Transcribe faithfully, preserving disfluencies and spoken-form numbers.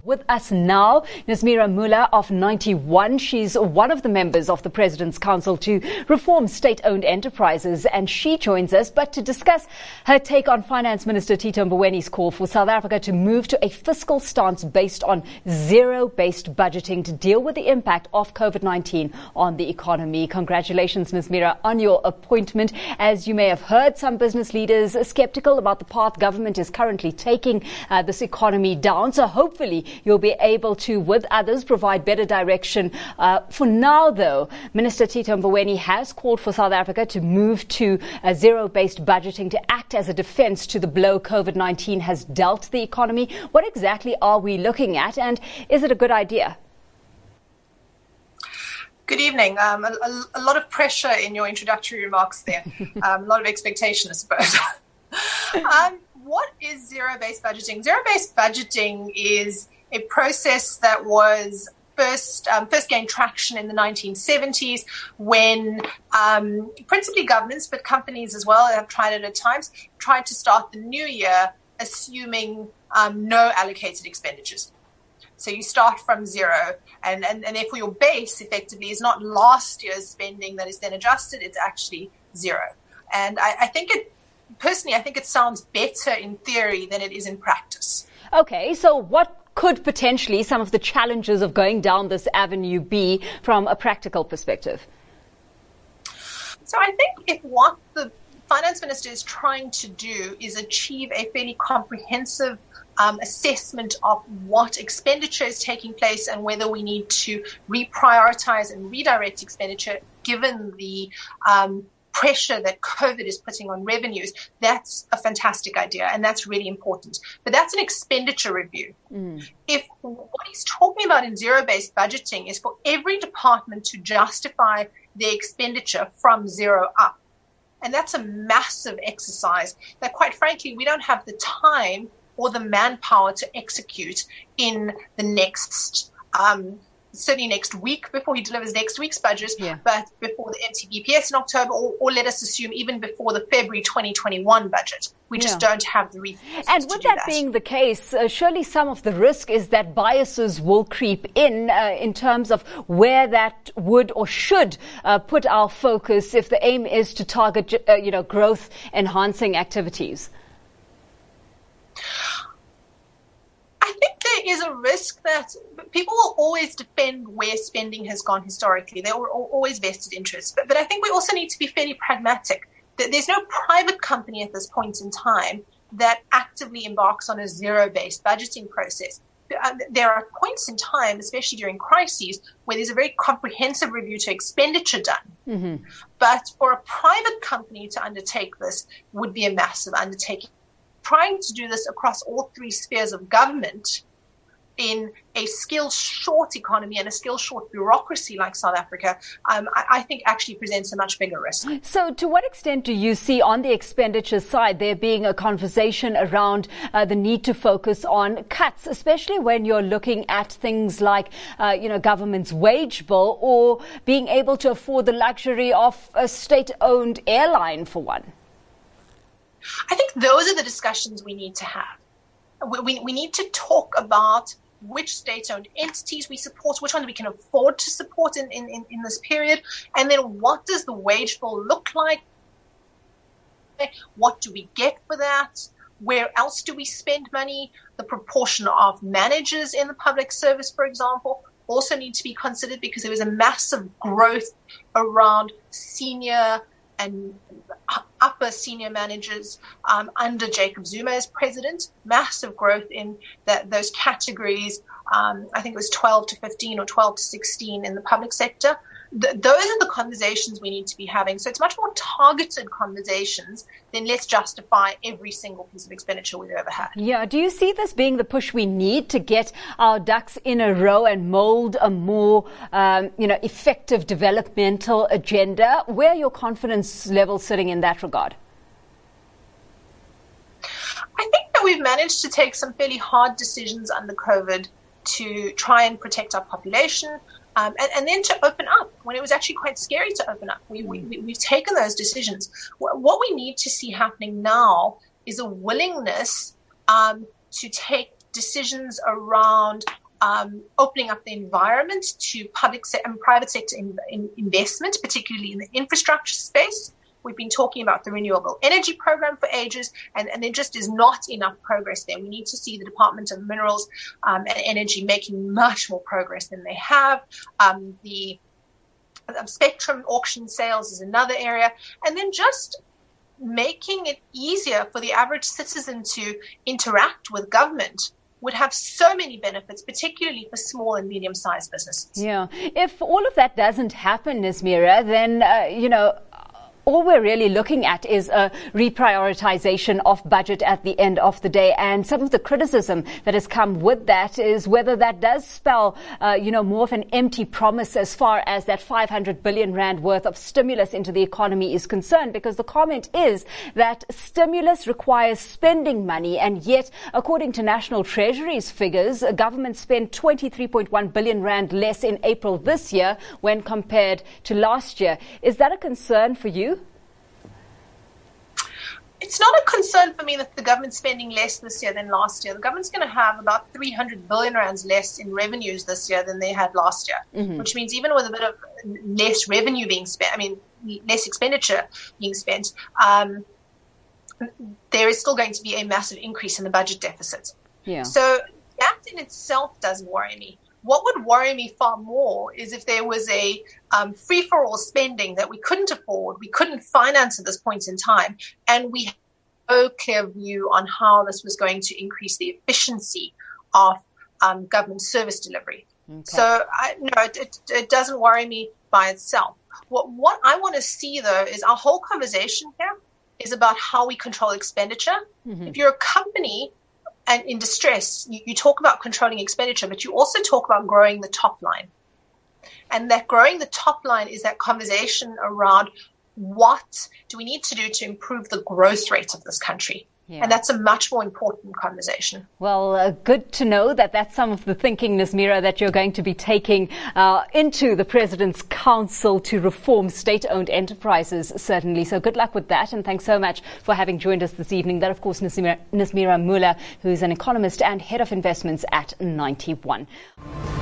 With us now, Nazmeera Moola of Ninety One. She's one of the members of the President's Council to Reform State-Owned Enterprises, and she joins us, but to discuss her take on Finance Minister Tito Mbowene's call for South Africa to move to a fiscal stance based on zero-based budgeting to deal with the impact of COVID nineteen on the economy. Congratulations, Nazmeera, on your appointment. As you may have heard, some business leaders are skeptical about the path government is currently taking uh, this economy down. So hopefully you'll be able to, with others, provide better direction. Uh, for now, though, Minister Tito Mboweni has called for South Africa to move to a zero-based budgeting to act as a defense to the blow COVID nineteen has dealt the economy. What exactly are we looking at, and is it a good idea? Good evening. Um, a, a lot of pressure in your introductory remarks there. Um, a lot of expectation, I suppose. um, what is zero-based budgeting? Zero-based budgeting is a process that was first um, first gained traction in the nineteen seventies when um, principally governments, but companies as well, have tried it at times, tried to start the new year assuming um, no allocated expenditures. So you start from zero, and, and, and therefore your base effectively is not last year's spending that is then adjusted, it's actually zero. And I, I think it, personally, I think it sounds better in theory than it is in practice. Okay, so what could potentially some of the challenges of going down this avenue be from a practical perspective? So I think if what the finance minister is trying to do is achieve a fairly comprehensive um, assessment of what expenditure is taking place and whether we need to reprioritize and redirect expenditure given the um, pressure that COVID is putting on revenues, that's a fantastic idea, and that's really important. But that's an expenditure review. Mm. If what he's talking about in zero-based budgeting is for every department to justify their expenditure from zero up, and that's a massive exercise that, quite frankly, we don't have the time or the manpower to execute in the next um certainly next week before he delivers next week's budget, yeah. but before the M T B P S in October, or, or let us assume even before the February twenty twenty-one budget. We just yeah. don't have the resources And with to that, that being the case, uh, surely some of the risk is that biases will creep in uh, in terms of where that would or should uh, put our focus if the aim is to target, uh, you know, growth-enhancing activities. I think there is a risk that people will always defend where spending has gone historically. There are always vested interests. But, but I think we also need to be fairly pragmatic. There's no private company at this point in time that actively embarks on a zero-based budgeting process. There are points in time, especially during crises, where there's a very comprehensive review to expenditure done. Mm-hmm. But for a private company to undertake this would be a massive undertaking. Trying to do this across all three spheres of government in a skill-short economy and a skill-short bureaucracy like South Africa, um, I, I think actually presents a much bigger risk. So to what extent do you see on the expenditure side there being a conversation around uh, the need to focus on cuts, especially when you're looking at things like, uh, you know, government's wage bill or being able to afford the luxury of a state-owned airline, for one? I think those are the discussions we need to have. We, we, we need to talk about which state-owned entities we support, which ones we can afford to support in, in, in this period, and then what does the wage bill look like? What do we get for that? Where else do we spend money? The proportion of managers in the public service, for example, also need to be considered because there was a massive growth around senior and upper senior managers um, under Jacob Zuma as president, massive growth in that, those categories. Um, I think it was twelve to fifteen or twelve to sixteen in the public sector. Th- those are the conversations we need to be having. So it's much more targeted conversations than let's justify every single piece of expenditure we've ever had. Yeah. Do you see this being the push we need to get our ducks in a row and mold a more, um, you know, effective developmental agenda? Where are your confidence levels sitting in that regard? I think that we've managed to take some fairly hard decisions under COVID to try and protect our population. Um, and, and then to open up when it was actually quite scary to open up. We, we, we've taken those decisions. What we need to see happening now is a willingness um, to take decisions around um, opening up the environment to public se- and private sector in, in investment, particularly in the infrastructure space. We've been talking about the renewable energy program for ages, and, and there just is not enough progress there. We need to see the Department of Minerals um, and Energy making much more progress than they have. Um, the um, spectrum auction sales is another area. And then just making it easier for the average citizen to interact with government would have so many benefits, particularly for small and medium-sized businesses. Yeah. If all of that doesn't happen, Nazmeera, then, uh, you know, all we're really looking at is a reprioritization of budget at the end of the day. And some of the criticism that has come with that is whether that does spell, uh, you know, more of an empty promise as far as that five hundred billion rand worth of stimulus into the economy is concerned, because the comment is that stimulus requires spending money. And yet, according to National Treasury's figures, government spent twenty-three point one billion rand less in April this year when compared to last year. Is that a concern for you? It's not a concern for me that the government's spending less this year than last year. The government's going to have about three hundred billion rands less in revenues this year than they had last year, mm-hmm. which means even with a bit of less revenue being spent, I mean, less expenditure being spent, um, there is still going to be a massive increase in the budget deficit. Yeah. So that in itself doesn't worry me. What would worry me far more is if there was a um, free-for-all spending that we couldn't afford, we couldn't finance at this point in time, and we had no clear view on how this was going to increase the efficiency of um, government service delivery. Okay. So, I, no, it, it, it doesn't worry me by itself. What, what I want to see, though, is our whole conversation here is about how we control expenditure. Mm-hmm. If you're a company and in distress, you, you talk about controlling expenditure, but you also talk about growing the top line. And that growing the top line is that conversation around what do we need to do to improve the growth rate of this country. Yeah. And that's a much more important conversation. Well, uh, good to know that that's some of the thinking, Nazmeera, that you're going to be taking uh, into the President's Council to reform state-owned enterprises, certainly. So good luck with that, and thanks so much for having joined us this evening. That, of course, Nazmeera, Nazmeera Moola, who's an economist and head of investments at Ninety One.